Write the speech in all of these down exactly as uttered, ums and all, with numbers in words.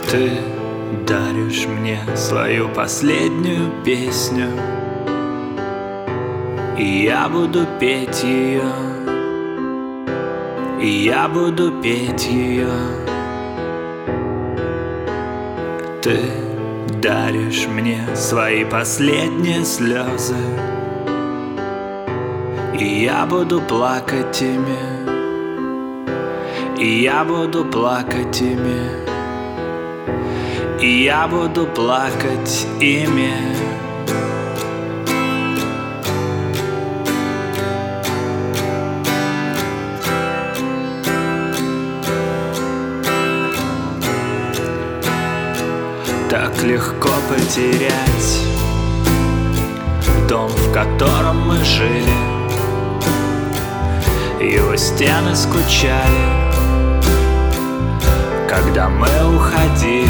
Ты даришь мне свою последнюю песню, и я буду петь ее, и я буду петь ее. Ты даришь мне свои последние слезы, и я буду плакать ими, и я буду плакать ими, и я буду плакать ими. Так легко потерять дом, в котором мы жили. Его стены скучали, когда мы уходили.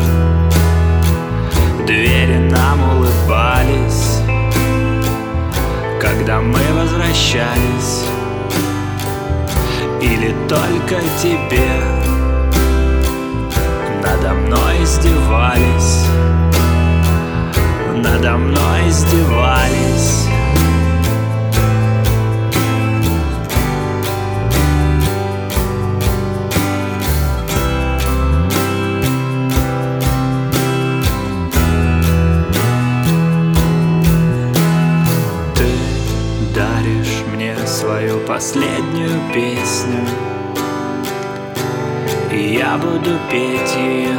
Двери нам улыбались, когда мы возвращались. Или только тебе надо мной издевались, надо мной издевались. Ты даришь мне свою последнюю песню, и я буду петь ее,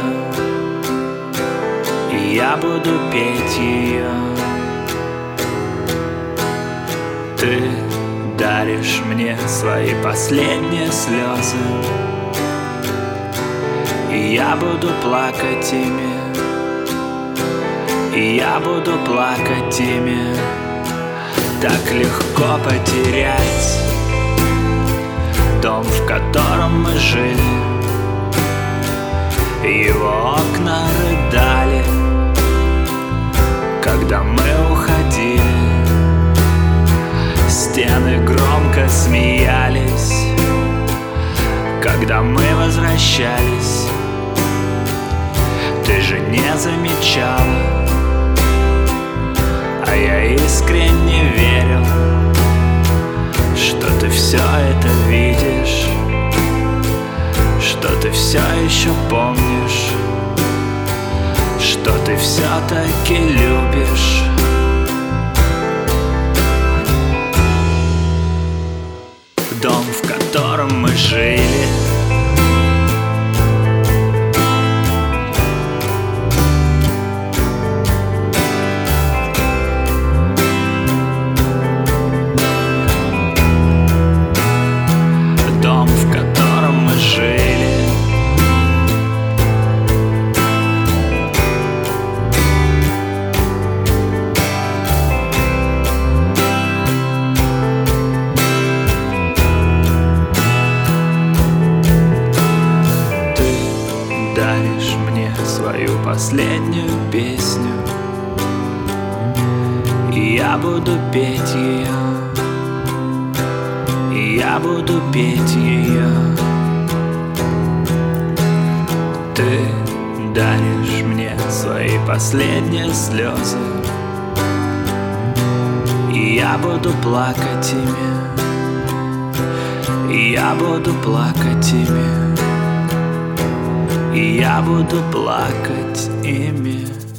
и я буду петь ее. Ты даришь мне свои последние слезы, и я буду плакать ими, и я буду плакать ими. Так легко потерять дом, в котором мы жили. Его окна рыдали, когда мы уходили. Стены громко смеялись, когда мы возвращались. Ты же не замечала, а я искренне верил, что ты все это видишь, что ты все еще помнишь, что ты все-таки любишь. Дом, в котором мы жили. Дом, в котором мы жили. Даришь мне свою последнюю песню, и я буду петь ее, и я буду петь ее. Ты даришь мне свои последние слезы, и я буду плакать ими, и я буду плакать ими, и я буду плакать ими.